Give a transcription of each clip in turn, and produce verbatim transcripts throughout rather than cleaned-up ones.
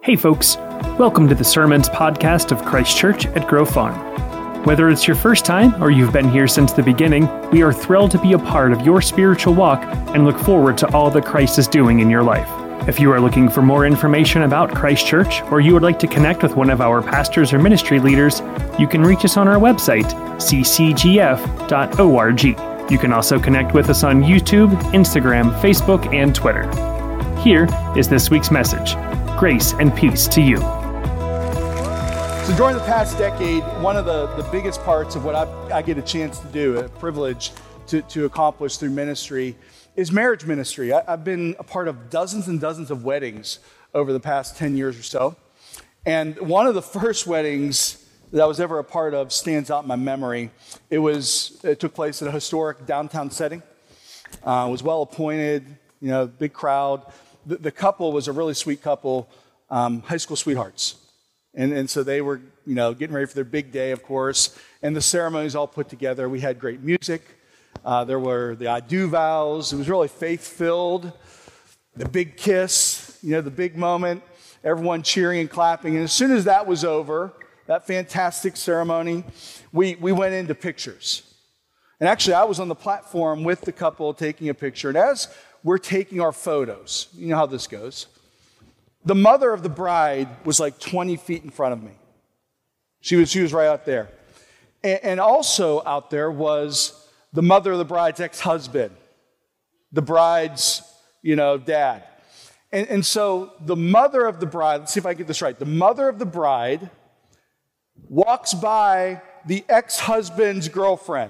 Hey folks, welcome to the Sermons podcast of Christ Church at Grove Farm. Whether it's your first time or you've been here since the beginning, we are thrilled to be a part of your spiritual walk and look forward to all that Christ is doing in your life. If you are looking for more information about Christ Church or you would like to connect with one of our pastors or ministry leaders, you can reach us on our website, c c g f dot org. You can also connect with us on YouTube, Instagram, Facebook, and Twitter. Here is this week's message. Grace and peace to you. So during the past decade, one of the, the biggest parts of what I, I get a chance to do, a privilege to, to accomplish through ministry, is marriage ministry. I, I've been a part of dozens and dozens of weddings over the past ten years or so. And one of the first weddings that I was ever a part of stands out in my memory. It was it took place at a historic downtown setting. Uh, it was well appointed, you know, big crowd. The, the couple was a really sweet couple, um, high school sweethearts. And, and so they were, you know, getting ready for their big day, of course. And the ceremonies all put together. We had great music. Uh, there were the I do vows. It was really faith-filled. The big kiss, you know, the big moment. Everyone cheering and clapping. And as soon as that was over, that fantastic ceremony, we, we went into pictures. And actually, I was on the platform with the couple taking a picture. And as we're taking our photos, you know how this goes, the mother of the bride was like twenty feet in front of me. She was, she was right out there. And, and also out there was the mother of the bride's ex-husband, the bride's, you know, dad. And, and so the mother of the bride, let's see if I get this right, the mother of the bride walks by the ex-husband's girlfriend.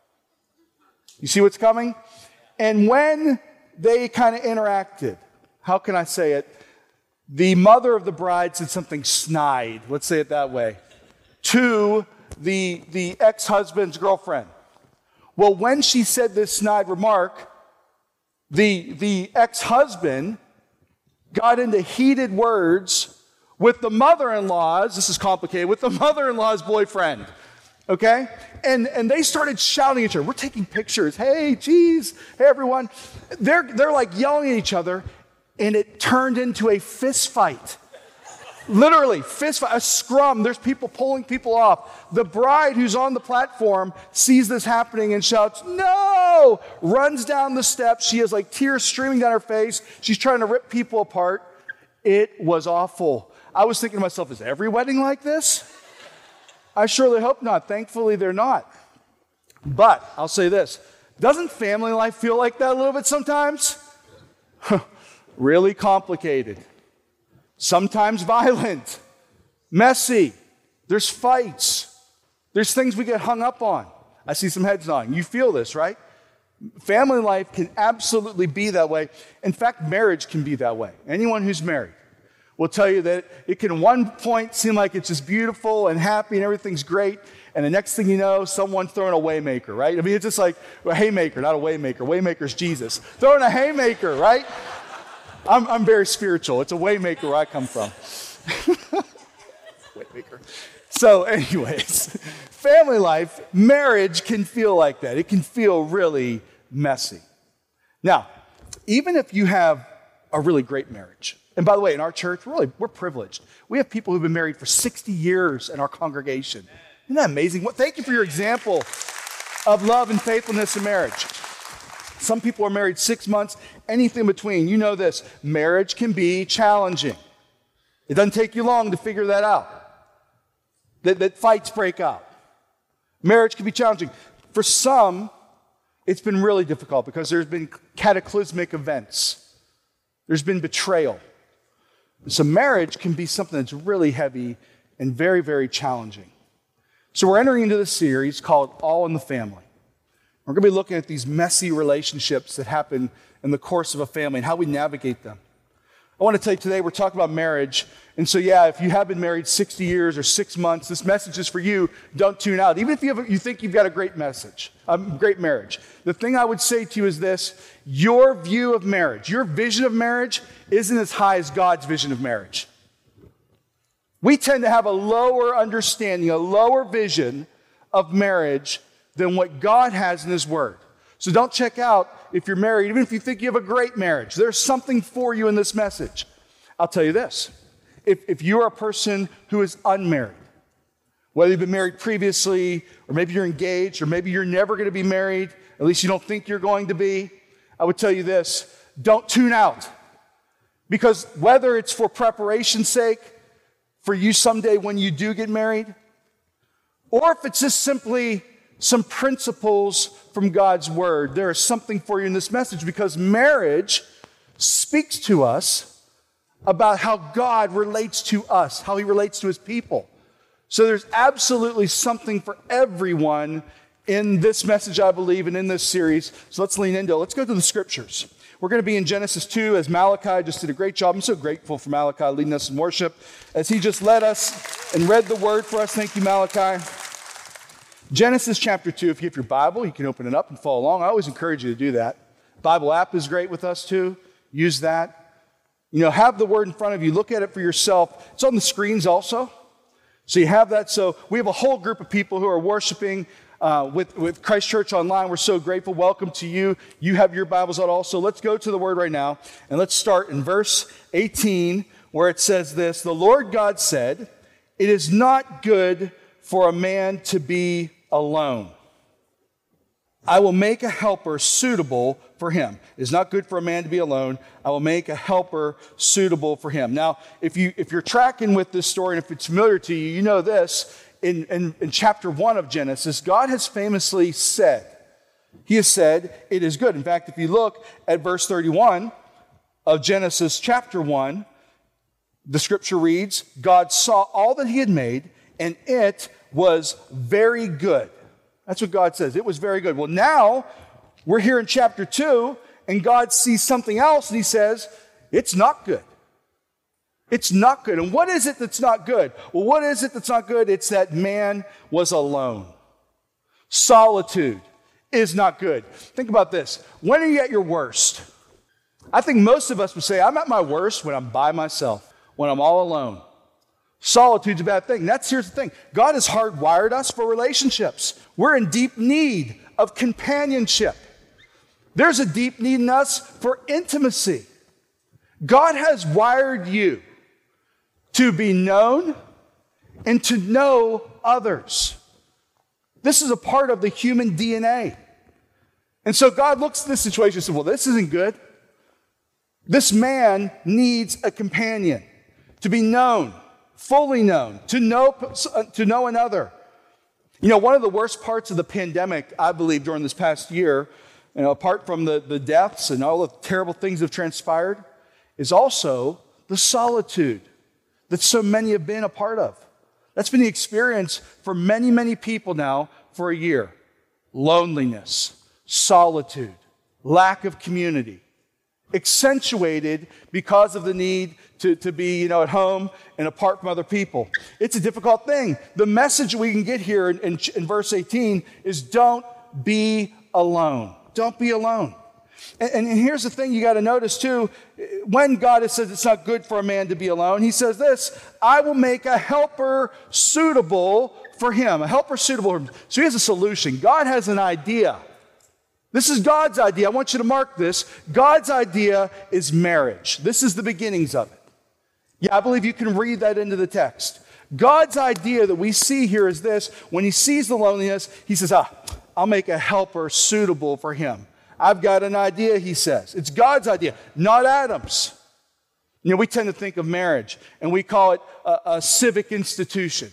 You see what's coming? And when they kind of interacted, how can I say it? The mother of the bride said something snide, let's say it that way, to the, the ex-husband's girlfriend. Well, when she said this snide remark, the, the ex-husband got into heated words with the mother-in-law's, this is complicated, with the mother-in-law's boyfriend, okay? And and they started shouting at each other. We're taking pictures. Hey, geez, hey, everyone. They're, they're like yelling at each other, and it turned into a fist fight. Literally, fist fight, a scrum. There's people pulling people off. The bride who's on the platform sees this happening and shouts, "No!" Runs down the steps. She has like tears streaming down her face. She's trying to rip people apart. It was awful. I was thinking to myself, is every wedding like this? I surely hope not. Thankfully, they're not. But I'll say this. Doesn't family life feel like that a little bit sometimes? Really complicated. Sometimes violent. Messy. There's fights. There's things we get hung up on. I see some heads nodding. You feel this, right? Family life can absolutely be that way. In fact, marriage can be that way. Anyone who's married will tell you that it can at one point seem like it's just beautiful and happy and everything's great, and the next thing you know, someone's throwing a waymaker, right? I mean, it's just like a haymaker, not a waymaker. Waymaker's Jesus. Throwing a haymaker, right? I'm, I'm very spiritual. It's a waymaker where I come from. Waymaker. So anyways, family life, marriage can feel like that. It can feel really messy. Now, even if you have a really great marriage, and by the way, in our church, really, we're privileged. We have people who've been married for sixty years in our congregation. Isn't that amazing? Well, thank you for your example of love and faithfulness in marriage. Some people are married six months, anything in between. You know this. Marriage can be challenging. It doesn't take you long to figure that out. That, that fights break out. Marriage can be challenging. For some, it's been really difficult because there's been cataclysmic events. There's been betrayal. So marriage can be something that's really heavy and very, very challenging. So we're entering into this series called All in the Family. We're going to be looking at these messy relationships that happen in the course of a family and how we navigate them. I want to tell you today we're talking about marriage. And so, yeah, if you have been married sixty years or six months, this message is for you. Don't tune out. Even if you, have, you think you've got a great message, a great marriage. The thing I would say to you is this. Your view of marriage, your vision of marriage isn't as high as God's vision of marriage. We tend to have a lower understanding, a lower vision of marriage than what God has in His Word. So don't check out if you're married, even if you think you have a great marriage. There's something for you in this message. I'll tell you this. if, if you're a person who is unmarried, whether you've been married previously, or maybe you're engaged, or maybe you're never going to be married, at least you don't think you're going to be, I would tell you this, don't tune out. Because whether it's for preparation's sake, for you someday when you do get married, or if it's just simply some principles from God's word, there is something for you in this message, because marriage speaks to us about how God relates to us, how he relates to his people. So there's absolutely something for everyone in this message, I believe, and in this series. So let's lean into it. Let's go to the scriptures. We're going to be in Genesis two, as Malachi just did a great job. I'm so grateful for Malachi leading us in worship as he just led us and read the word for us. Thank you, Malachi. Genesis chapter two. If you have your Bible, you can open it up and follow along. I always encourage you to do that. Bible app is great with us too. Use that. You know, have the word in front of you. Look at it for yourself. It's on the screens also. So you have that. So we have a whole group of people who are worshiping uh, with, with Christ Church Online. We're so grateful. Welcome to you. You have your Bibles out also. Let's go to the word right now. And let's start in verse eighteen, where it says this: The Lord God said, "It is not good for a man to be alone. I will make a helper suitable for him." It is not good for a man to be alone. I will make a helper suitable for him. Now, if, you, if you're tracking with this story, and if it's familiar to you, you know this. In, in, in chapter one of Genesis, God has famously said, he has said, it is good. In fact, if you look at verse thirty-one of Genesis chapter one, the scripture reads, God saw all that he had made, and it was very good. That's what God says. It was very good. Well, now we're here in chapter two, and God sees something else, and he says, it's not good. It's not good. And what is it that's not good? Well, what is it that's not good? It's that man was alone. Solitude is not good. Think about this. When are you at your worst? I think most of us would say, I'm at my worst when I'm by myself, when I'm all alone. Solitude's a bad thing. That's, here's the thing. God has hardwired us for relationships. We're in deep need of companionship. There's a deep need in us for intimacy. God has wired you to be known and to know others. This is a part of the human D N A. And so God looks at this situation and says, well, this isn't good. This man needs a companion to be known, fully known, to know, to know another. You know, one of the worst parts of the pandemic, I believe, during this past year, you know, apart from the, the deaths and all the terrible things that have transpired, is also the solitude that so many have been a part of. That's been the experience for many, many people now for a year. Loneliness, solitude, lack of community, accentuated because of the need to, to be, you know, at home and apart from other people. It's a difficult thing. The message we can get here in, in, in verse eighteen is don't be alone. Don't be alone. And, and here's the thing you got to notice too. When God has said it's not good for a man to be alone, he says this: I will make a helper suitable for him. A helper suitable for him. So he has a solution. God has an idea. This is God's idea. I want you to mark this. God's idea is marriage. This is the beginnings of it. Yeah, I believe you can read that into the text. God's idea that we see here is this: when he sees the loneliness, he says, ah, I'll make a helper suitable for him. I've got an idea, he says. It's God's idea, not Adam's. You know, we tend to think of marriage, and we call it a, a civic institution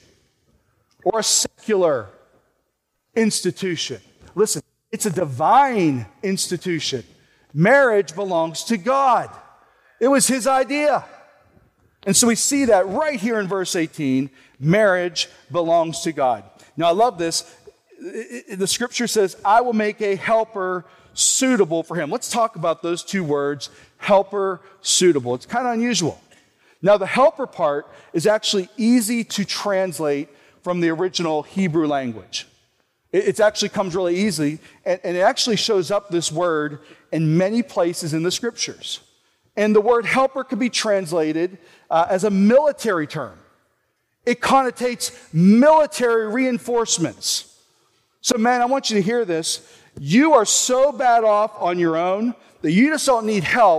or a secular institution. Listen, it's a divine institution. Marriage belongs to God. It was his idea. And so we see that right here in verse eighteen. Marriage belongs to God. Now, I love this. The scripture says, I will make a helper suitable for him. Let's talk about those two words, helper, suitable. It's kind of unusual. Now, the helper part is actually easy to translate from the original Hebrew language. It, it actually comes really easy, and, and it actually shows up, this word, in many places in the scriptures. And the word helper can be translated uh, as a military term. It connotates military reinforcements. So, man, I want you to hear this. You are so bad off on your own that you just don't need help.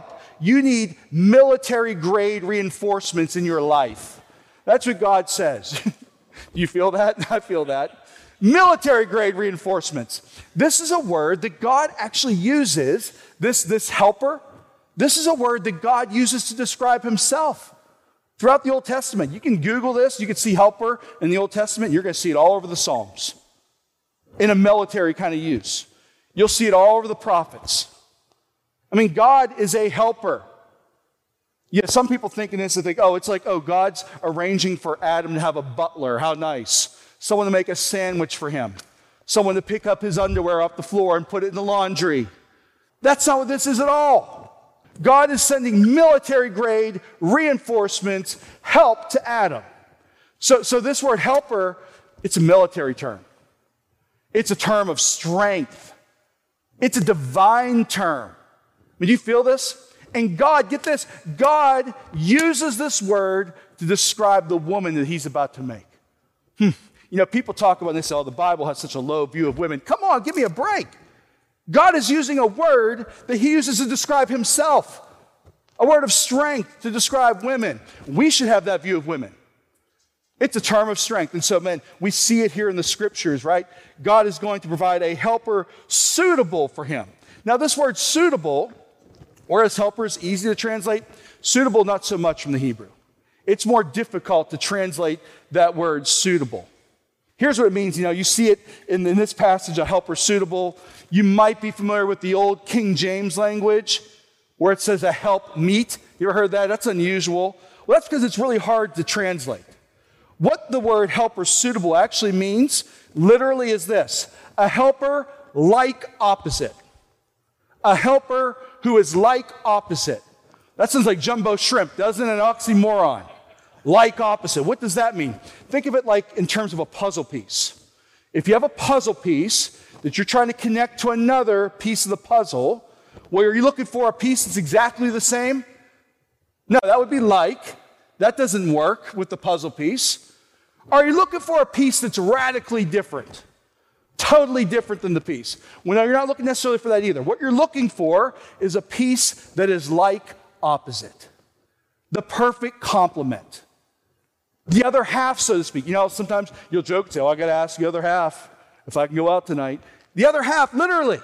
You need military-grade reinforcements in your life. That's what God says. Do you feel that? I feel that. Military-grade reinforcements. This is a word that God actually uses, this, this helper. This is a word that God uses to describe himself throughout the Old Testament. You can Google this. You can see helper in the Old Testament. You're going to see it all over the Psalms in a military kind of use. You'll see it all over the prophets. I mean, God is a helper. Yeah, some people think in this, they think, oh, it's like, oh, God's arranging for Adam to have a butler. How nice. Someone to make a sandwich for him. Someone to pick up his underwear off the floor and put it in the laundry. That's not what this is at all. God is sending military-grade reinforcements, help to Adam. So, so this word helper, it's a military term. It's a term of strength. It's a divine term. I mean, do you feel this? And God, get this, God uses this word to describe the woman that he's about to make. Hmm. You know, people talk about this, oh, the Bible has such a low view of women. Come on, give me a break. God is using a word that he uses to describe himself, a word of strength to describe women. We should have that view of women. It's a term of strength. And so, man, we see it here in the scriptures, right? God is going to provide a helper suitable for him. Now, this word suitable, whereas helper is easy to translate, suitable not so much from the Hebrew. It's more difficult to translate that word suitable. Here's what it means. You know, you see it in, in this passage, a helper suitable. You might be familiar with the old King James language where it says a help meet. You ever heard that? That's unusual. Well, that's because it's really hard to translate. What the word helper suitable actually means literally is this: a helper like opposite. A helper who is like opposite. That sounds like jumbo shrimp, doesn't it? An oxymoron. Like opposite. What does that mean? Think of it like in terms of a puzzle piece. If you have a puzzle piece that you're trying to connect to another piece of the puzzle, well, are you looking for a piece that's exactly the same? No, that would be like. That doesn't work with the puzzle piece. Are you looking for a piece that's radically different? Totally different than the piece. Well, no, you're not looking necessarily for that either. What you're looking for is a piece that is like opposite. The perfect complement. The other half, so to speak. You know, sometimes you'll joke and say, oh, I got to ask the other half if I can go out tonight. The other half, literally.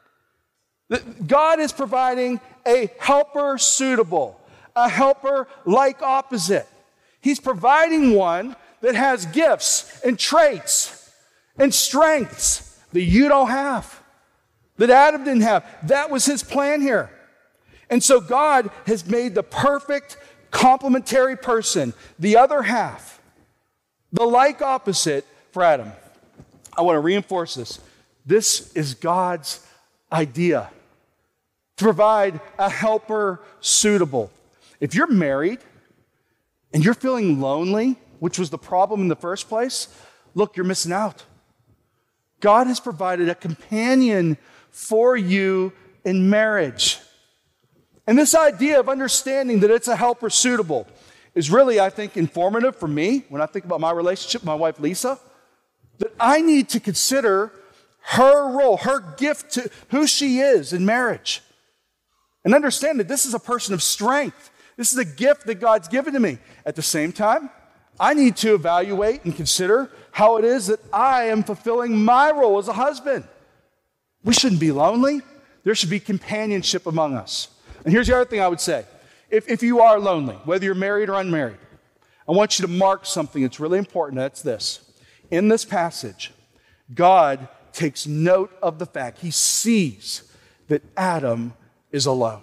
God is providing a helper suitable, a helper like opposite. He's providing one that has gifts and traits and strengths that you don't have, that Adam didn't have. That was his plan here. And so God has made the perfect complementary person, the other half, the like opposite for Adam. I want to reinforce this. This is God's idea, to provide a helper suitable. If you're married and you're feeling lonely, which was the problem in the first place, look, you're missing out. God has provided a companion for you in marriage. And this idea of understanding that it's a helper suitable is really, I think, informative for me when I think about my relationship with my wife, Lisa, that I need to consider her role, her gift to who she is in marriage. And understand that this is a person of strength. This is a gift that God's given to me. At the same time, I need to evaluate and consider how it is that I am fulfilling my role as a husband. We shouldn't be lonely. There should be companionship among us. And here's the other thing I would say. If, if you are lonely, whether you're married or unmarried, I want you to mark something that's really important. That's this. In this passage, God takes note of the fact he sees that Adam is alone.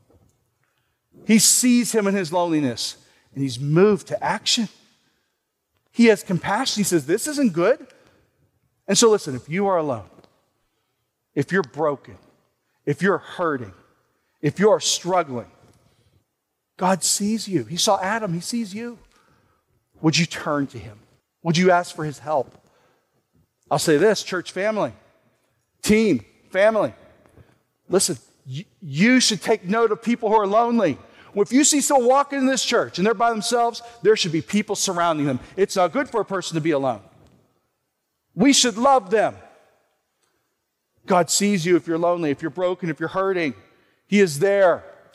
He sees him in his loneliness, and he's moved to action. He has compassion. He says, this isn't good. And so listen, if you are alone, if you're broken, if you're hurting, if you're struggling, God sees you. He saw Adam. He sees you. Would you turn to him? Would you ask for his help? I'll say this, church family, team, family. Listen, you, you should take note of people who are lonely. If you see someone walking in this church and they're by themselves, there should be people surrounding them. It's not good for a person to be alone. We should love them. God sees you if you're lonely, if you're broken, if you're hurting. He is there.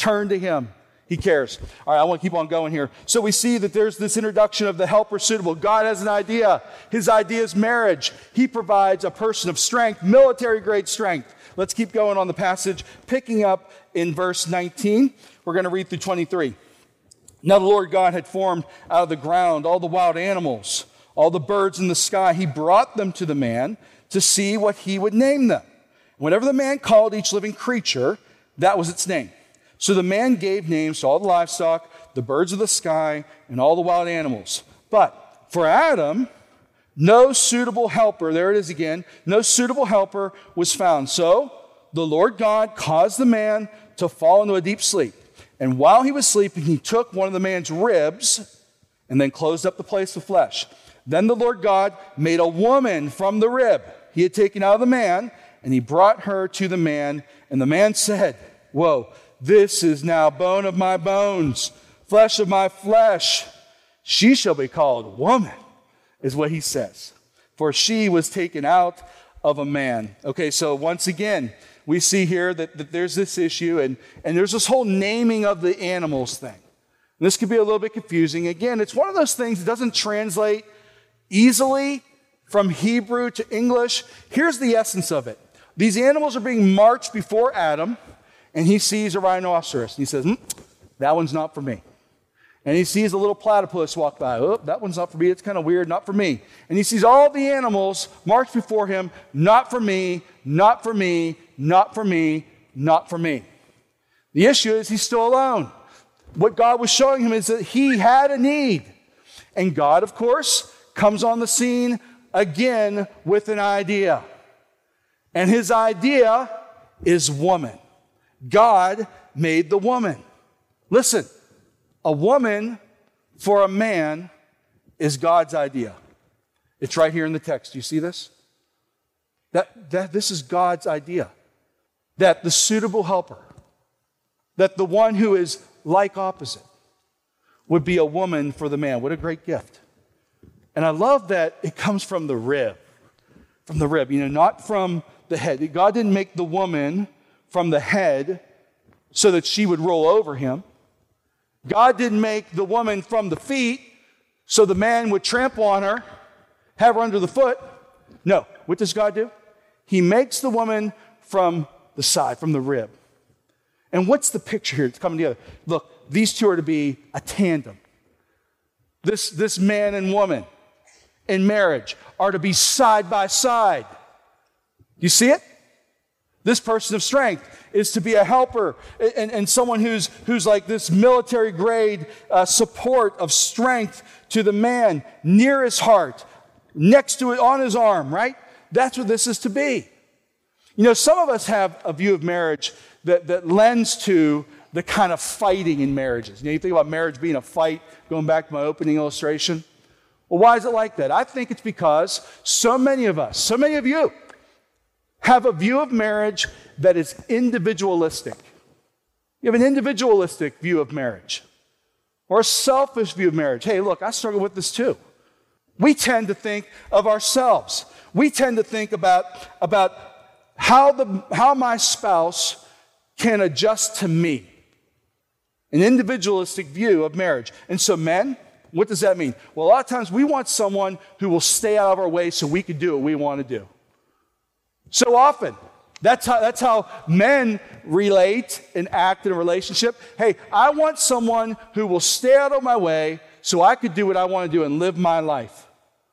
Turn to him. He cares. All right, I want to keep on going here. So we see that there's this introduction of the helper suitable. God has an idea. His idea is marriage. He provides a person of strength, military-grade strength. Let's keep going on the passage, picking up in verse nineteen. We're going to read through twenty-three. Now the Lord God had formed out of the ground all the wild animals, all the birds in the sky. He brought them to the man to see what he would name them. Whatever the man called each living creature, that was its name. So the man gave names to all the livestock, the birds of the sky, and all the wild animals. But for Adam, no suitable helper, there it is again, no suitable helper was found. So the Lord God caused the man to fall into a deep sleep. And while he was sleeping, he took one of the man's ribs and then closed up the place of flesh. Then the Lord God made a woman from the rib he had taken out of the man, and he brought her to the man. And the man said, whoa, this is now bone of my bones, flesh of my flesh. She shall be called woman, is what he says. For she was taken out of a man. Okay, so once again, we see here that, that there's this issue, and, and there's this whole naming of the animals thing. And this could be a little bit confusing. Again, it's one of those things that doesn't translate easily from Hebrew to English. Here's the essence of it. These animals are being marched before Adam, and he sees a rhinoceros. And he says, hmm, that one's not for me. And he sees a little platypus walk by. Oh, that one's not for me. It's kind of weird, not for me. And he sees all the animals marched before him, not for me, not for me, not for me, not for me. The issue is he's still alone. What God was showing him is that he had a need. And God, of course, comes on the scene again with an idea. And his idea is woman. God made the woman. Listen, a woman for a man is God's idea. It's right here in the text. Do you see this? That, that this is God's idea. That the suitable helper, that the one who is like opposite, would be a woman for the man. What a great gift. And I love that it comes from the rib. From the rib, you know, not from the head. God didn't make the woman from the head so that she would roll over him. God didn't make the woman from the feet so the man would trample on her, have her under the foot. No. What does God do? He makes the woman from the side, from the rib. And what's the picture here? It's coming together. Look, these two are to be a tandem. This, this man and woman in marriage are to be side by side. You see it? This person of strength is to be a helper and, and someone who's, who's like this military grade uh, support of strength to the man near his heart, next to it, on his arm, right? That's what this is to be. You know, some of us have a view of marriage that, that lends to the kind of fighting in marriages. You know, you think about marriage being a fight, going back to my opening illustration. Well, why is it like that? I think it's because so many of us, so many of you, have a view of marriage that is individualistic. You have an individualistic view of marriage or a selfish view of marriage. Hey, look, I struggle with this too. We tend to think of ourselves. We tend to think about, about how, the, how my spouse can adjust to me. An individualistic view of marriage. And so men, what does that mean? Well, a lot of times we want someone who will stay out of our way so we can do what we want to do. So often, that's how, that's how men relate and act in a relationship. Hey, I want someone who will stay out of my way so I could do what I want to do and live my life.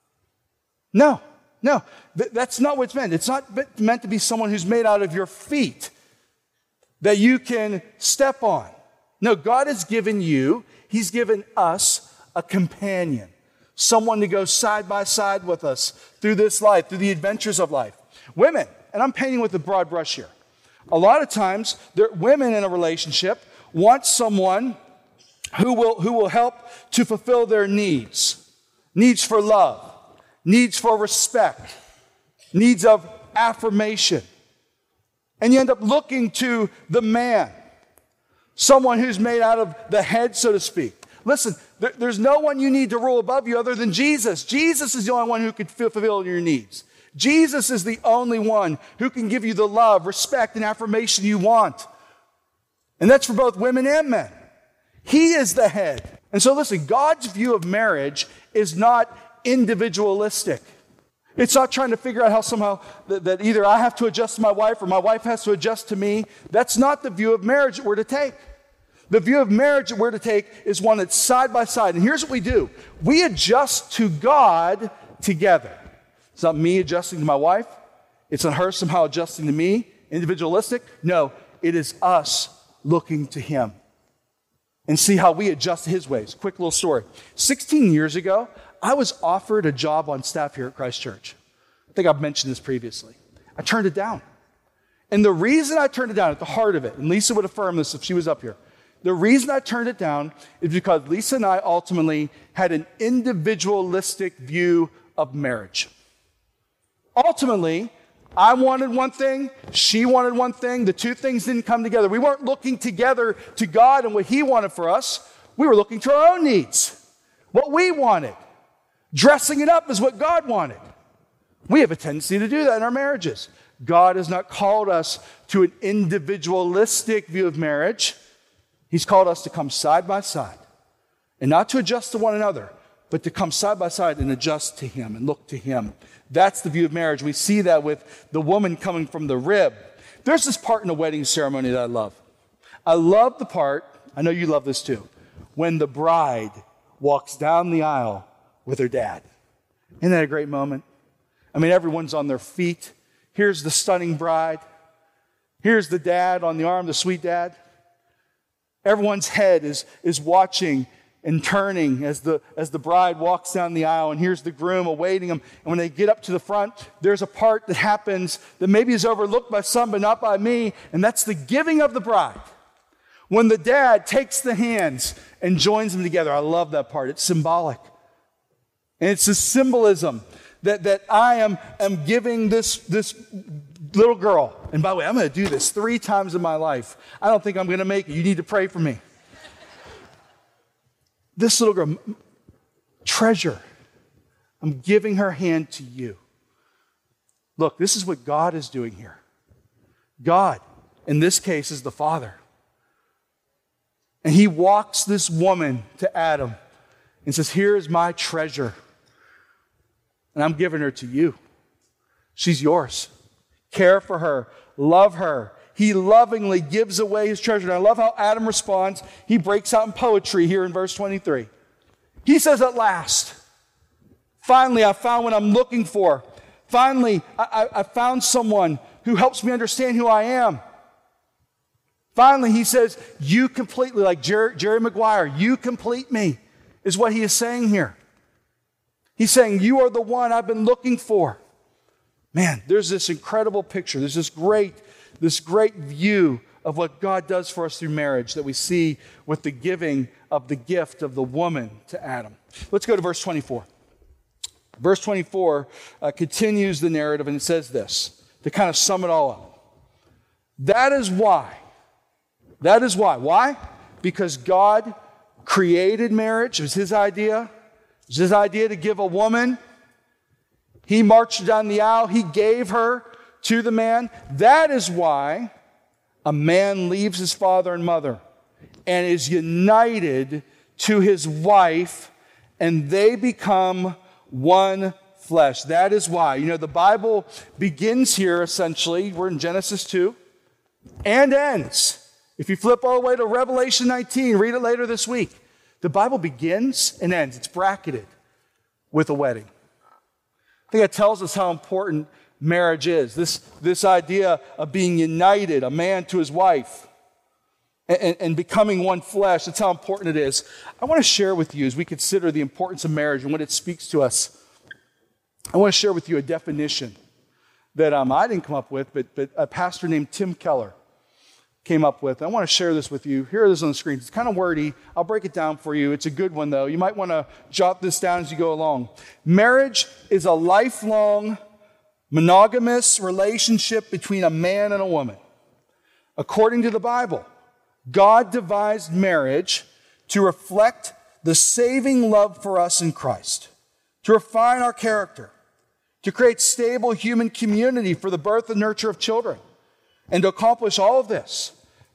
No, no, th- that's not what it's meant. It's not meant to be someone who's made out of your feet that you can step on. No, God has given you, He's given us a companion, someone to go side by side with us through this life, through the adventures of life. Women, and I'm painting with a broad brush here. A lot of times, women in a relationship want someone who will, who will help to fulfill their needs. Needs for love, needs for respect, needs of affirmation. And you end up looking to the man, someone who's made out of the head, so to speak. Listen, there, there's no one you need to rule above you other than Jesus. Jesus is the only one who can fulfill your needs. Jesus is the only one who can give you the love, respect, and affirmation you want. And that's for both women and men. He is the head. And so listen, God's view of marriage is not individualistic. It's not trying to figure out how somehow that, that either I have to adjust to my wife or my wife has to adjust to me. That's not the view of marriage that we're to take. The view of marriage that we're to take is one that's side by side. And here's what we do. We adjust to God together. It's not me adjusting to my wife. It's not her somehow adjusting to me, individualistic. No, it is us looking to Him and see how we adjust to His ways. Quick little story. sixteen years ago, I was offered a job on staff here at Christ Church. I think I've mentioned this previously. I turned it down. And the reason I turned it down, at the heart of it, and Lisa would affirm this if she was up here, the reason I turned it down is because Lisa and I ultimately had an individualistic view of marriage. Ultimately, I wanted one thing, she wanted one thing, the two things didn't come together. We weren't looking together to God and what He wanted for us. We were looking to our own needs, what we wanted. Dressing it up is what God wanted. We have a tendency to do that in our marriages. God has not called us to an individualistic view of marriage. He's called us to come side by side and not to adjust to one another, but to come side by side and adjust to Him and look to Him. That's the view of marriage. We see that with the woman coming from the rib. There's this part in a wedding ceremony that I love. I love the part, I know you love this too, when the bride walks down the aisle with her dad. Isn't that a great moment? I mean, everyone's on their feet. Here's the stunning bride. Here's the dad on the arm, the sweet dad. Everyone's head is, is watching and turning as the, as the bride walks down the aisle, and here's the groom awaiting them. And when they get up to the front, there's a part that happens that maybe is overlooked by some, but not by me, and that's the giving of the bride. When the dad takes the hands and joins them together. I love that part. It's symbolic. And it's a symbolism that, that I am, am giving this, this little girl. And by the way, I'm going to do this three times in my life. I don't think I'm going to make it. You need to pray for me. This little girl, treasure. I'm giving her hand to you. Look, this is what God is doing here. God, in this case, is the Father. And He walks this woman to Adam and says, here is my treasure. And I'm giving her to you. She's yours. Care for her. Love her. He lovingly gives away his treasure. And I love how Adam responds. He breaks out in poetry here in verse twenty-three. He says, at last, finally I found what I'm looking for. Finally, I, I, I found someone who helps me understand who I am. Finally, he says, you completely, like Jerry, Jerry Maguire, you complete me, is what he is saying here. He's saying, you are the one I've been looking for. Man, there's this incredible picture. There's this great, this great view of what God does for us through marriage that we see with the giving of the gift of the woman to Adam. Let's go to verse twenty-four. Verse twenty-four uh, continues the narrative, and it says this, to kind of sum it all up. That is why. That is why. Why? Because God created marriage. It was His idea. It was His idea to give a woman. He marched down the aisle. He gave her to the man. That is why a man leaves his father and mother and is united to his wife, and they become one flesh. That is why. You know, the Bible begins here essentially. We're in Genesis two and ends. If you flip all the way to Revelation nineteen, read it later this week. The Bible begins and ends. It's bracketed with a wedding. I think that tells us how important marriage is. This, this idea of being united, a man to his wife, and, and becoming one flesh. That's how important it is. I want to share with you, as we consider the importance of marriage and what it speaks to us, I want to share with you a definition that um, I didn't come up with, but, but a pastor named Tim Keller came up with. I want to share this with you. Here it is on the screen. It's kind of wordy. I'll break it down for you. It's a good one, though. You might want to jot this down as you go along. Marriage is a lifelong, monogamous relationship between a man and a woman. According to the Bible, God devised marriage to reflect the saving love for us in Christ, to refine our character, to create stable human community for the birth and nurture of children. And to accomplish all of this,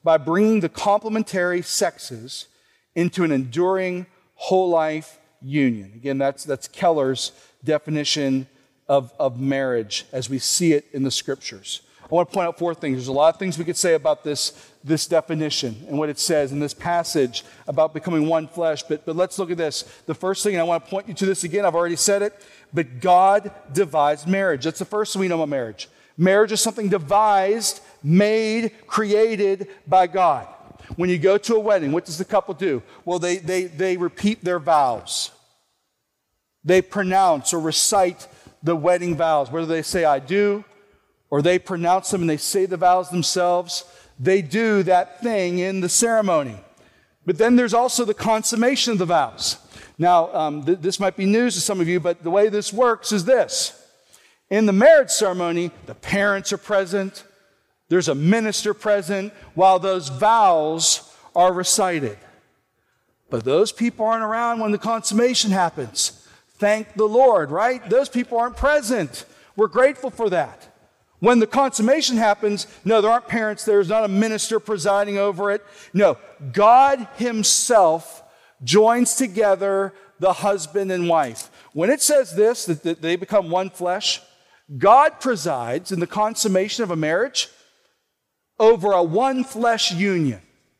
by bringing the complementary sexes into an enduring whole life union. Again, that's, that's Keller's definition of, of marriage as we see it in the scriptures. I want to point out four things. There's a lot of things we could say about this, this definition and what it says in this passage about becoming one flesh, but, but let's look at this. The first thing, and I want to point you to this again, I've already said it, but God devised marriage. That's the first thing we know about marriage. Marriage is something devised, made, created by God. When you go to a wedding, what does the couple do? Well, they, they, they repeat their vows. They pronounce or recite the wedding vows, whether they say, I do, or they pronounce them and they say the vows themselves. They do that thing in the ceremony. But then there's also the consummation of the vows. Now, um, th- this might be news to some of you, but the way this works is this. In the marriage ceremony, the parents are present. There's a minister present while those vows are recited. But those people aren't around when the consummation happens. Thank the Lord, right? Those people aren't present. We're grateful for that. When the consummation happens, no, there aren't parents there. There's not a minister presiding over it. No, God himself joins together the husband and wife. When it says this, that, that they become one flesh, God presides in the consummation of a marriage over a one flesh union.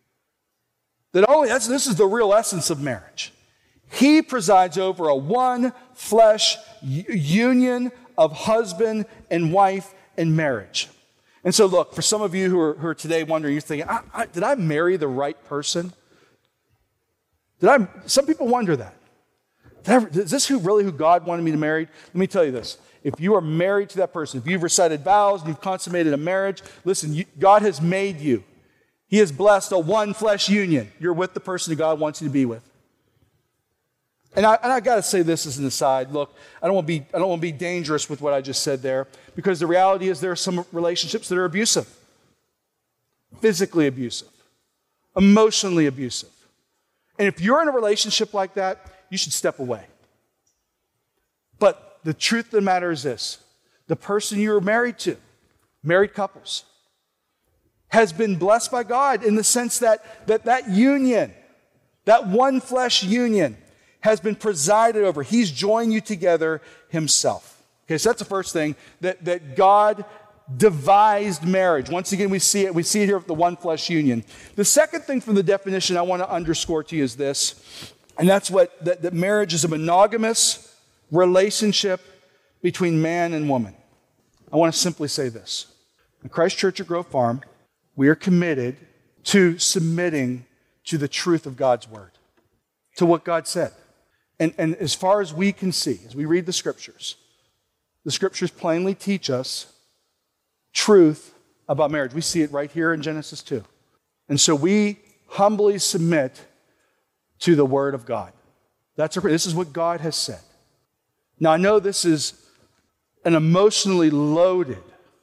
That only that's, this is the real essence of marriage. He presides over a one flesh union of husband and wife in marriage. And so look, for some of you who are, who are today wondering, you're thinking, I, I, did I marry the right person? Did I? Some people wonder that. Did I, is this who really who God wanted me to marry? Let me tell you this. If you are married to that person, if you've recited vows and you've consummated a marriage, listen, you, God has made you. He has blessed a one flesh union. You're with the person that God wants you to be with. And I, and I got to say this as an aside. Look, I don't want to be I don't want to be dangerous with what I just said there, because the reality is there are some relationships that are abusive, physically abusive, emotionally abusive. And if you're in a relationship like that, you should step away. But the truth of the matter is this: the person you're married to, married couples, has been blessed by God in the sense that that, that union, that one flesh union, has been presided over. He's joined you together himself. Okay, so that's the first thing, that, that God devised marriage. Once again, we see it. We see it here with the one flesh union. The second thing from the definition I want to underscore to you is this, and that's what that, that marriage is a monogamous relationship between man and woman. I want to simply say this. In Christ Church at Grove Farm, we are committed to submitting to the truth of God's word, to what God said. And, and as far as we can see, as we read the scriptures, the scriptures plainly teach us truth about marriage. We see it right here in Genesis two. And so we humbly submit to the word of God. That's a, this is what God has said. Now, I know this is an emotionally loaded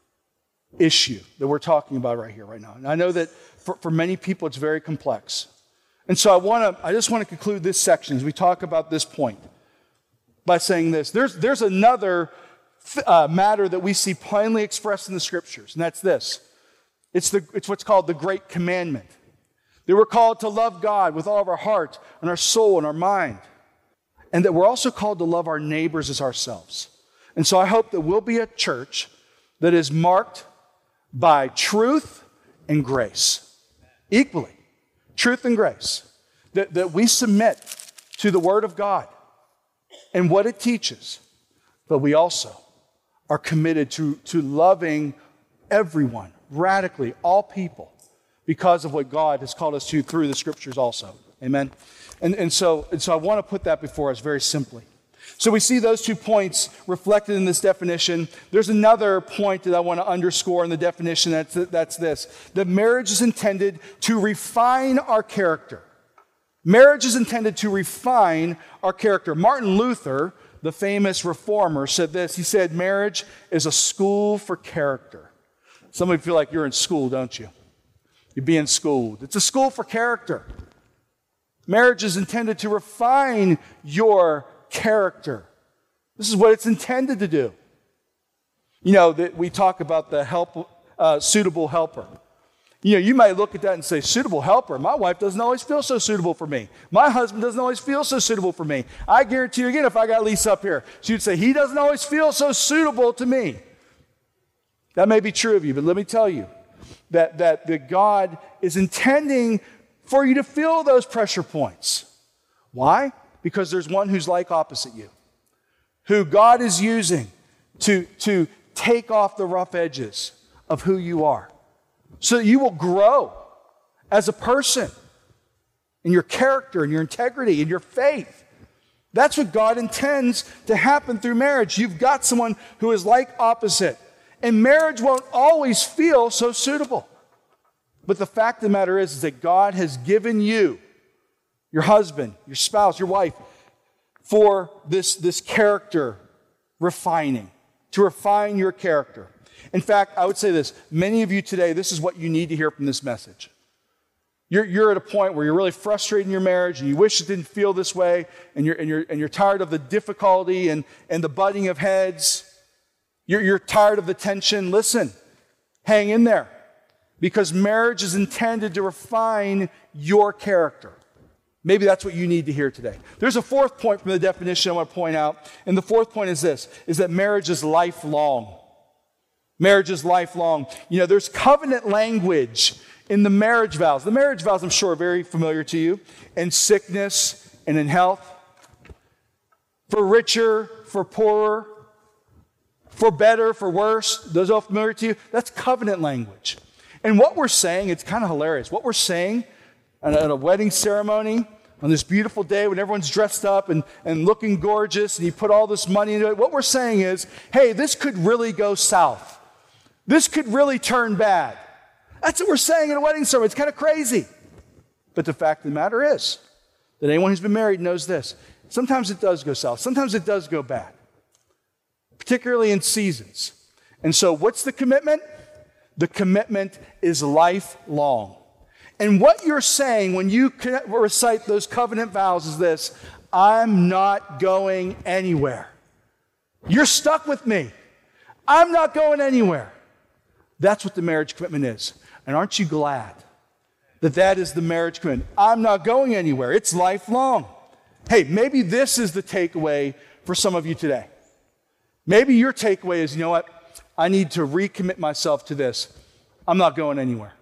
issue that we're talking about right here, right now. And I know that for, for many people it's very complex. And so I want to, I just want to conclude this section as we talk about this point by saying this. There's, there's another uh, matter that we see plainly expressed in the scriptures, and that's this. It's, the, it's what's called the Great Commandment. That we're called to love God with all of our heart and our soul and our mind. And that we're also called to love our neighbors as ourselves. And so I hope that we'll be a church that is marked by truth and grace. Equally. Truth and grace. That, that we submit to the Word of God and what it teaches. But we also are committed to, to loving everyone, radically, all people, because of what God has called us to through the Scriptures also. Amen? And, and, so, and so I want to put that before us very simply. So we see those two points reflected in this definition. There's another point that I want to underscore in the definition. That's, that's this. That marriage is intended to refine our character. Marriage is intended to refine our character. Martin Luther, the famous reformer, said this. He said, marriage is a school for character. Some of you feel like you're in school, don't you? You're being schooled. It's a school for character. Marriage is intended to refine your character. This is what it's intended to do. You know, that we talk about the help, uh, suitable helper. You know, you might look at that and say, suitable helper. My wife doesn't always feel so suitable for me. My husband doesn't always feel so suitable for me. I guarantee you again, if I got Lisa up here, she would say, he doesn't always feel so suitable to me. That may be true of you, but let me tell you that, that, that God is intending for you to feel those pressure points. Why? Because there's one who's like opposite you, who God is using to, to take off the rough edges of who you are, so that you will grow as a person in your character, in your integrity, in your faith. That's what God intends to happen through marriage. You've got someone who is like opposite. And marriage won't always feel so suitable. But the fact of the matter is, is that God has given you, your husband, your spouse, your wife, for this, this character refining, to refine your character. In fact, I would say this, many of you today, this is what you need to hear from this message. You're, you're at a point where you're really frustrated in your marriage and you wish it didn't feel this way, and you're, and you're, and you're tired of the difficulty and, and the butting of heads. You're, you're tired of the tension. Listen, hang in there, because marriage is intended to refine your character. Maybe that's what you need to hear today. There's a fourth point from the definition I want to point out, and the fourth point is this, is that marriage is lifelong. Marriage is lifelong. You know, there's covenant language in the marriage vows. The marriage vows, I'm sure, are very familiar to you. In sickness and in health. For richer, for poorer. For better, for worse. Those are all familiar to you. That's covenant language. And what we're saying, it's kind of hilarious. What we're saying at a wedding ceremony, on this beautiful day when everyone's dressed up and, and looking gorgeous, and you put all this money into it, what we're saying is, hey, this could really go south. This could really turn bad. That's what we're saying in a wedding ceremony. It's kind of crazy. But the fact of the matter is that anyone who's been married knows this. Sometimes it does go south. Sometimes it does go bad, particularly in seasons. And so what's the commitment? The commitment is lifelong. And what you're saying when you recite those covenant vows is this: I'm not going anywhere. You're stuck with me. I'm not going anywhere. That's what the marriage commitment is. And aren't you glad that that is the marriage commitment? I'm not going anywhere. It's lifelong. Hey, maybe this is the takeaway for some of you today. Maybe your takeaway is, you know what? I need to recommit myself to this. I'm not going anywhere.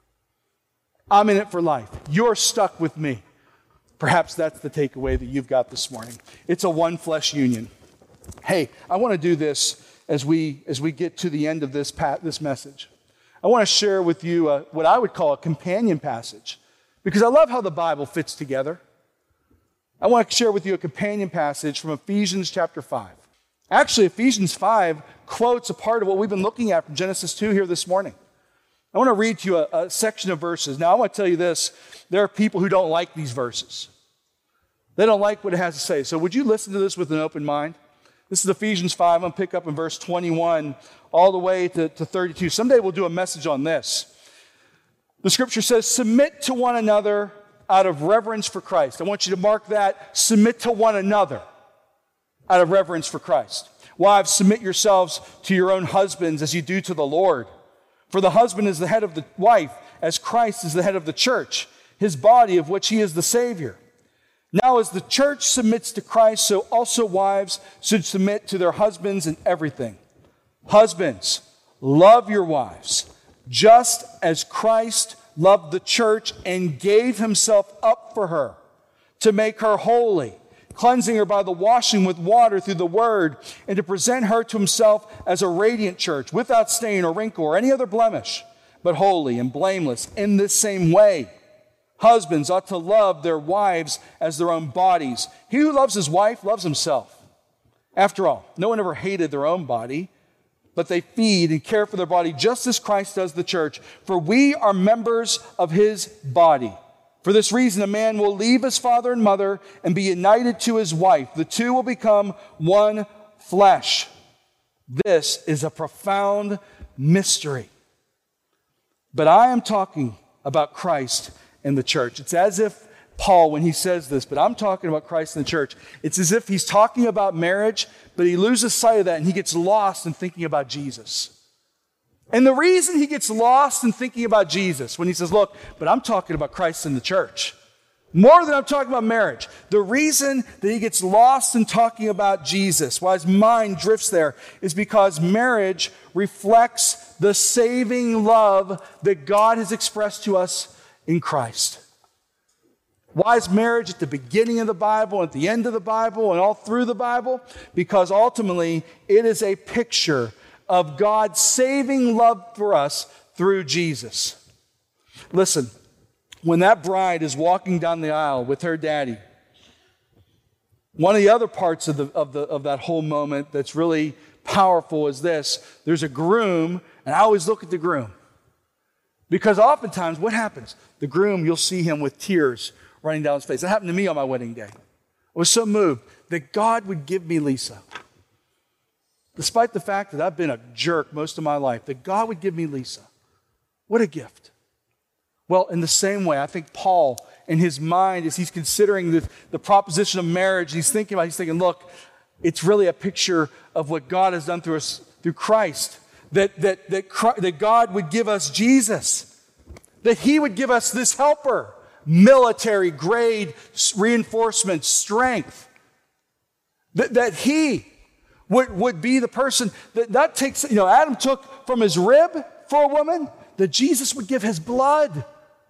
I'm in it for life. You're stuck with me. Perhaps that's the takeaway that you've got this morning. It's a one flesh union. Hey, I want to do this as we as we get to the end of this pa- this message. I want to share with you a, what I would call a companion passage, because I love how the Bible fits together. I want to share with you a companion passage from Ephesians chapter five. Actually, Ephesians five quotes a part of what we've been looking at from Genesis two here this morning. I want to read to you a, a section of verses. Now, I want to tell you this. There are people who don't like these verses. They don't like what it has to say. So would you listen to this with an open mind? This is Ephesians five. I'm going to pick up in verse twenty-one all the way to, to thirty-two. Someday we'll do a message on this. The scripture says, submit to one another out of reverence for Christ. I want you to mark that. Submit to one another out of reverence for Christ. Wives, submit yourselves to your own husbands as you do to the Lord. For the husband is the head of the wife, as Christ is the head of the church, his body, of which he is the Savior. Now, as the church submits to Christ, so also wives should submit to their husbands in everything. Husbands, love your wives, just as Christ loved the church and gave himself up for her, to make her holy, cleansing her by the washing with water through the word, and to present her to himself as a radiant church, without stain or wrinkle or any other blemish, but holy and blameless. In this same way, husbands ought to love their wives as their own bodies. He who loves his wife loves himself. After all, no one ever hated their own body, but they feed and care for their body just as Christ does the church. For we are members of his body. For this reason, a man will leave his father and mother and be united to his wife. The two will become one flesh. This is a profound mystery. But I am talking about Christ and the church. It's as if Paul, when he says this, but I'm talking about Christ and the church, it's as if he's talking about marriage, but he loses sight of that and he gets lost in thinking about Jesus. And the reason he gets lost in thinking about Jesus when he says, look, but I'm talking about Christ and the church, more than I'm talking about marriage. The reason that he gets lost in talking about Jesus, why his mind drifts there, is because marriage reflects the saving love that God has expressed to us in Christ. Why is marriage at the beginning of the Bible, at the end of the Bible, and all through the Bible? Because ultimately, it is a picture of God's saving love for us through Jesus. Listen, when that bride is walking down the aisle with her daddy, one of the other parts of, the, of, the, of that whole moment that's really powerful is this. There's a groom, and I always look at the groom. Because oftentimes, what happens? The groom, you'll see him with tears running down his face. That happened to me on my wedding day. I was so moved that God would give me Lisa. Despite the fact that I've been a jerk most of my life, that God would give me Lisa. What a gift. Well, in the same way, I think Paul, in his mind, as he's considering the, the proposition of marriage, he's thinking about, he's thinking, look, it's really a picture of what God has done through us, through Christ. That, that, that, that God would give us Jesus. That he would give us this helper. Military grade reinforcement, strength. That, that he would, would be the person that, that takes, you know, Adam took from his rib for a woman, that Jesus would give his blood.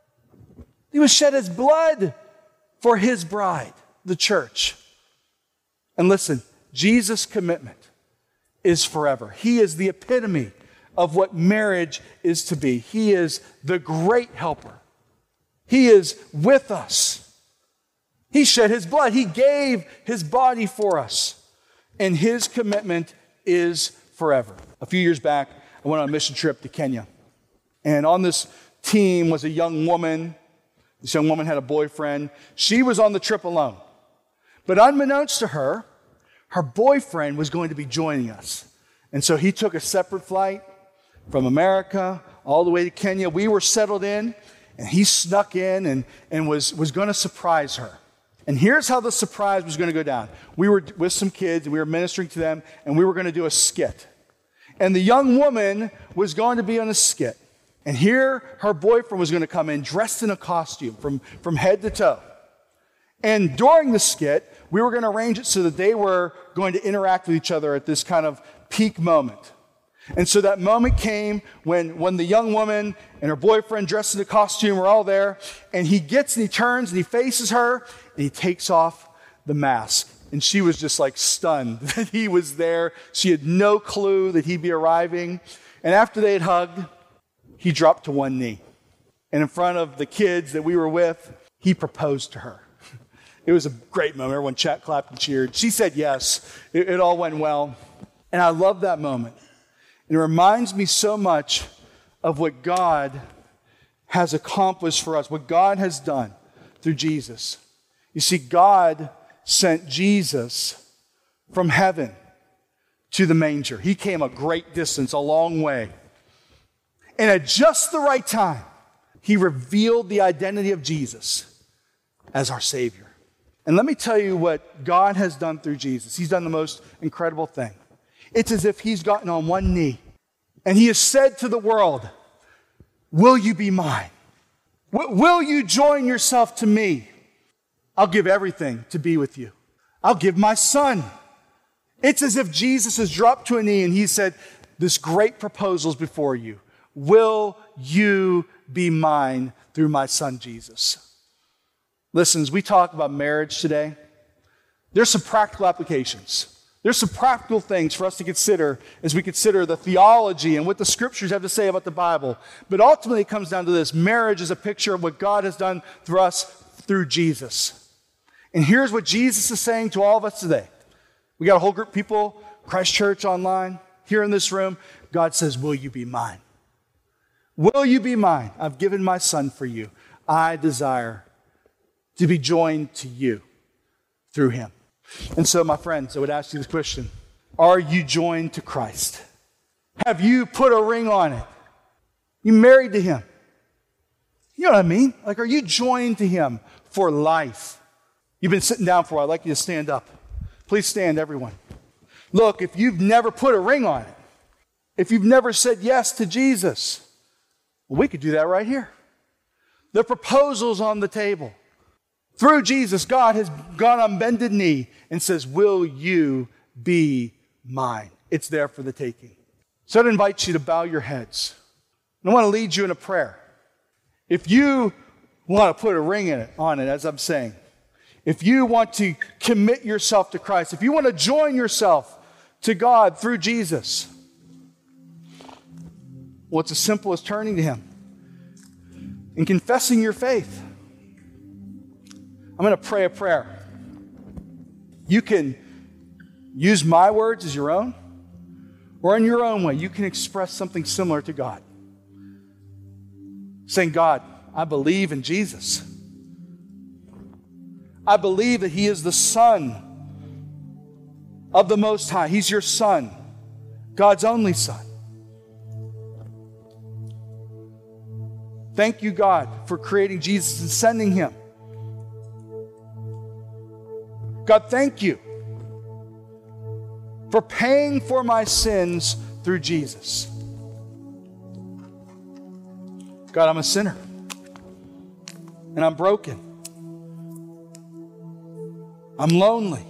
He would shed his blood for his bride, the church. And listen, Jesus' commitment is forever. He is the epitome of what marriage is to be. He is the great helper. He is with us. He shed his blood. He gave his body for us. And his commitment is forever. A few years back, I went on a mission trip to Kenya. And on this team was a young woman. This young woman had a boyfriend. She was on the trip alone. But unbeknownst to her, her boyfriend was going to be joining us. And so he took a separate flight from America all the way to Kenya. We were settled in, and he snuck in and, and was, was going to surprise her. And here's how the surprise was going to go down. We were with some kids, and we were ministering to them, and we were going to do a skit. And the young woman was going to be on a skit. And here, her boyfriend was going to come in dressed in a costume from, from head to toe. And during the skit, we were going to arrange it so that they were going to interact with each other at this kind of peak moment. And so that moment came when, when the young woman and her boyfriend dressed in a costume were all there, and he gets and he turns and he faces her, and he takes off the mask. And she was just like stunned that he was there. She had no clue that he'd be arriving. And after they had hugged, he dropped to one knee. And in front of the kids that we were with, he proposed to her. It was a great moment. Everyone chat, clapped, and cheered. She said yes. It, it all went well. And I love that moment. And it reminds me so much of what God has accomplished for us, what God has done through Jesus. You see, God sent Jesus from heaven to the manger. He came a great distance, a long way. And at just the right time, he revealed the identity of Jesus as our Savior. And let me tell you what God has done through Jesus. He's done the most incredible thing. It's as if he's gotten on one knee and he has said to the world, will you be mine? Will you join yourself to me? I'll give everything to be with you. I'll give my son. It's as if Jesus has dropped to a knee and he said, this great proposal is before you. Will you be mine through my son Jesus? Listen, as we talk about marriage today, there's some practical applications. There's some practical things for us to consider as we consider the theology and what the scriptures have to say about the Bible. But ultimately it comes down to this. Marriage is a picture of what God has done through us through Jesus. And here's what Jesus is saying to all of us today. We got a whole group of people, Christ Church online, here in this room. God says, will you be mine? Will you be mine? I've given my son for you. I desire to be joined to you through him. And so, my friends, I would ask you this question. Are you joined to Christ? Have you put a ring on it? You married to him? You know what I mean? Like, are you joined to him for life? You've been sitting down for a while. I'd like you to stand up. Please stand, everyone. Look, if you've never put a ring on it, If you've never said yes to Jesus, well, we could do that right here. The proposal's on the table. Through Jesus, God has gone on bended knee and says, will you be mine? It's there for the taking. So I'd invite you to bow your heads. And I want to lead you in a prayer. If you want to put a ring in it, on it, as I'm saying, if you want to commit yourself to Christ, if you want to join yourself to God through Jesus, well, it's as simple as turning to Him and confessing your faith. I'm going to pray a prayer. You can use my words as your own, or in your own way, you can express something similar to God. Saying, God, I believe in Jesus. I believe that He is the Son of the Most High. He's your Son, God's only Son. Thank you, God, for creating Jesus and sending Him. God, thank you for paying for my sins through Jesus. God, I'm a sinner, and I'm broken. I'm lonely,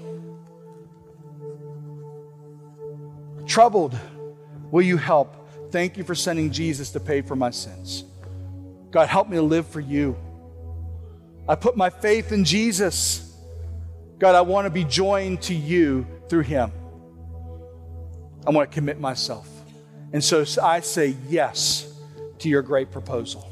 troubled. Will you help? Thank you for sending Jesus to pay for my sins. God, help me to live for you. I put my faith in Jesus. God, I want to be joined to you through Him. I want to commit myself. And so I say yes to your great proposal.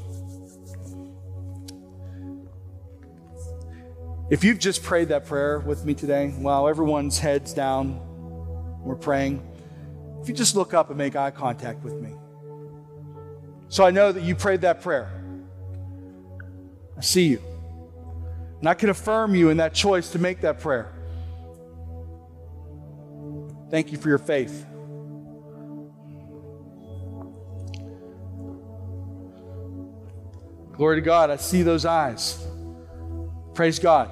If you've just prayed that prayer with me today, while everyone's heads down, we're praying, if you just look up and make eye contact with me. So I know that you prayed that prayer. I see you. And I can affirm you in that choice to make that prayer. Thank you for your faith. Glory to God, I see those eyes. Praise God.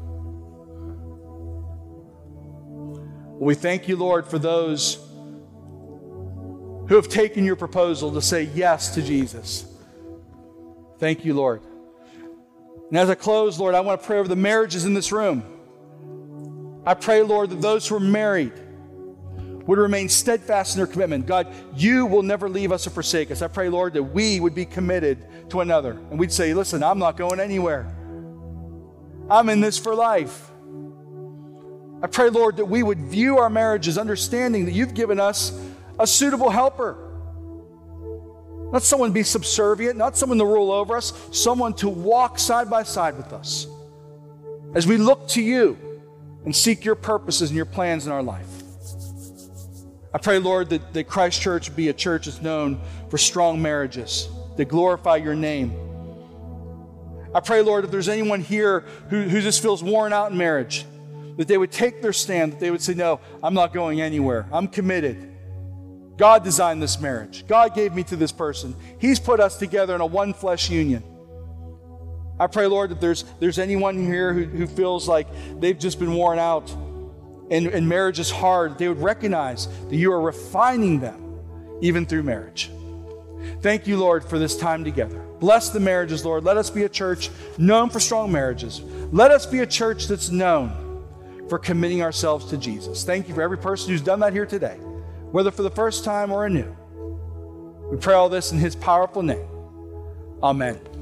Well, we thank you, Lord, for those who have taken your proposal to say yes to Jesus. Thank you, Lord. And as I close, Lord, I want to pray over the marriages in this room. I pray, Lord, that those who are married would remain steadfast in their commitment. God, you will never leave us or forsake us. I pray, Lord, that we would be committed to another. And we'd say, listen, I'm not going anywhere. I'm in this for life. I pray, Lord, that we would view our marriages understanding that you've given us a suitable helper. Not someone to be subservient, not someone to rule over us, someone to walk side by side with us as we look to you and seek your purposes and your plans in our life. I pray, Lord, that, that Christ Church be a church that's known for strong marriages, that glorify your name. I pray, Lord, if there's anyone here who, who just feels worn out in marriage, that they would take their stand, that they would say, no, I'm not going anywhere. I'm committed. God designed this marriage. God gave me to this person. He's put us together in a one flesh union. I pray, Lord, that there's, there's anyone here who, who feels like they've just been worn out and, and marriage is hard, that they would recognize that you are refining them even through marriage. Thank you, Lord, for this time together. Bless the marriages, Lord. Let us be a church known for strong marriages. Let us be a church that's known for committing ourselves to Jesus. Thank you for every person who's done that here today, whether for the first time or anew. We pray all this in His powerful name. Amen.